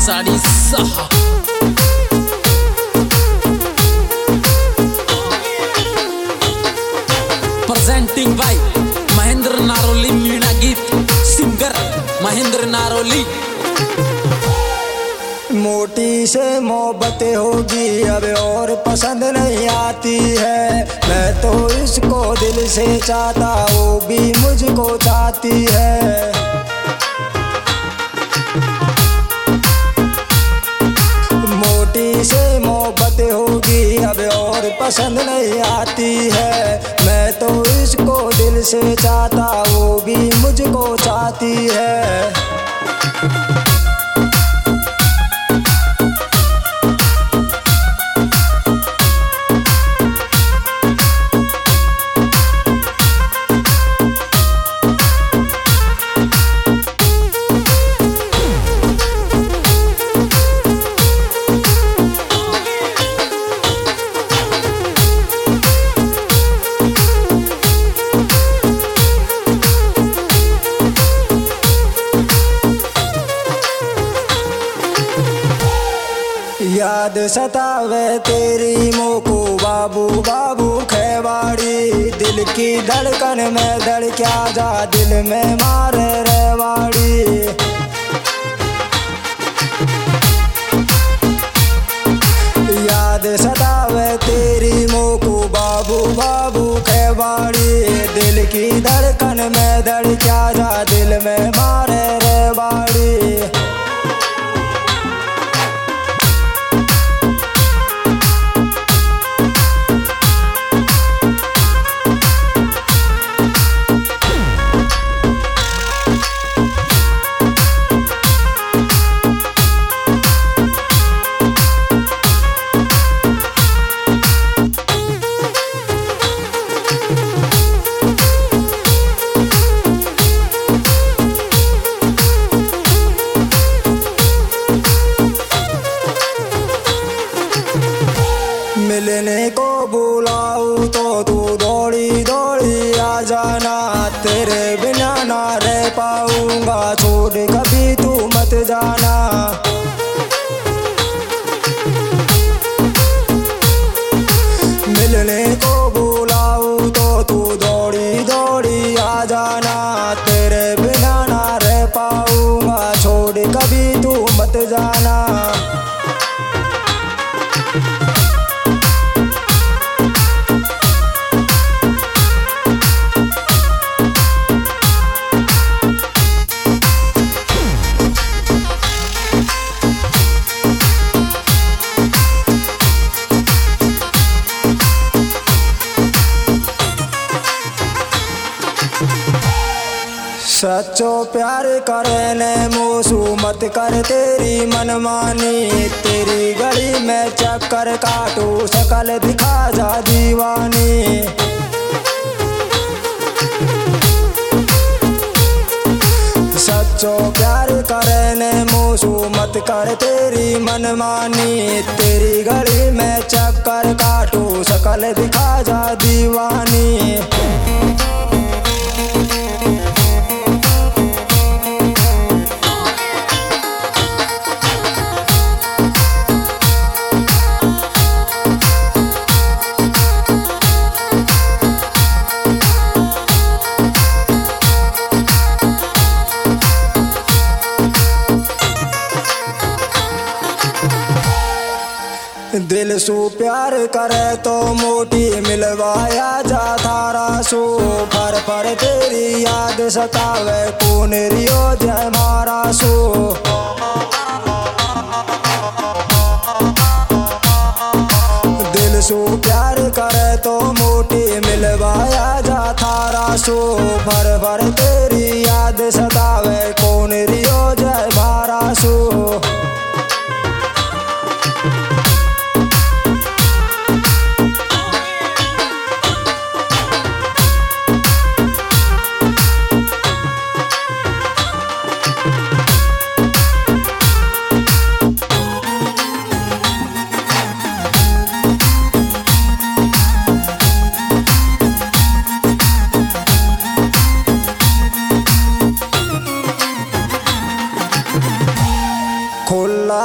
साड़ी सहा presenting by Mahendra Naroli. Meena गीत singer Mahendra नारोली। मोटी से मोहब्बत होगी अब और पसंद नहीं आती है। मैं तो इसको दिल से चाहता, वो भी मुझको चाहती है। मोटी से मोहब्बत होगी अब और पसंद नहीं आती है। मैं तो इसको दिल से चाहता, वो भी मुझको चाहती है। याद सतावे तेरी मोको बाबू बाबू खेवाड़ी। दिल की धड़कन में धड़क्या जा, दिल में मारे रेवाड़ी। याद सतावे तेरी मोको बाबू बाबू खेवाड़ी। दिल की धड़कन में धड़क्या जा, दिल में मारे रेवाड़ी। मिलने को बुलाऊं तो तू दौड़ी दौड़ी आ जाना। तेरे बिना ना रह पाऊंगा, छोड़ कभी तू मत जाना। मिलने को बुलाऊं तो तू दौड़ी दौड़ी आ जाना। तेरे बिना ना रह पाऊंगा, छोड़ कभी तू मत जाना। सच्चो प्यार करे ने मोसू मत कर तेरी मनमानी। तेरी गली में चक्कर काटू, शकल दिखा जा दीवानी। सच्चो प्यार करे ने मोसू मत कर तेरी मनमानी। तेरी गली में चक्कर काटू, शकल दिखा जा दीवानी। दिल सू प्यार करे तो मोटी मिलवाया जा थारा सू। फर फर तेरी याद सतावे, कौन रियो जय मारा सू। दिल सू प्यार करे तो मोटी मिलवाया जा थारा सू। फर फर तेरी याद सतावे, कौन रियो जय मारा सू। खुला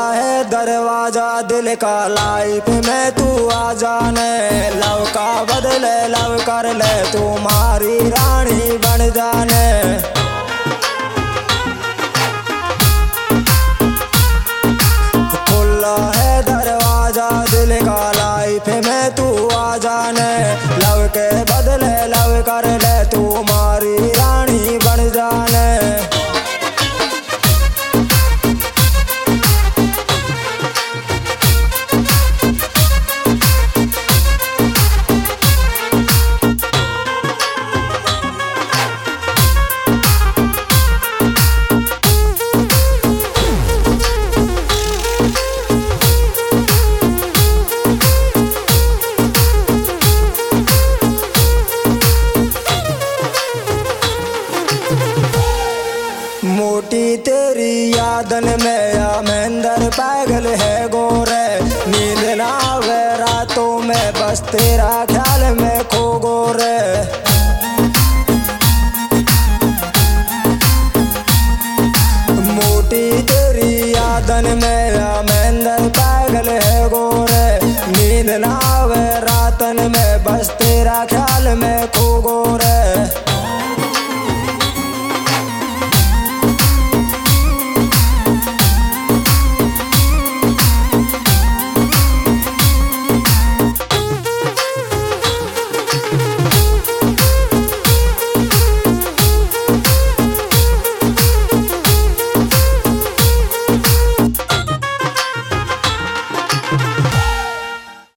का लाइफ में तू आ जाने, लव का बदले लव कर ले, तुम्हारी रानी बन जाने। खुला है दरवाजा दिल का, लाइफ में तू आ जाने, लव के बदले लव कर ले, तुम्हारी रानी बन जाने। मोटी तेरी यादन में या महेंद्र पागल है गोरे, नींद ना आवे रातों में, बस तेरा ख्याल में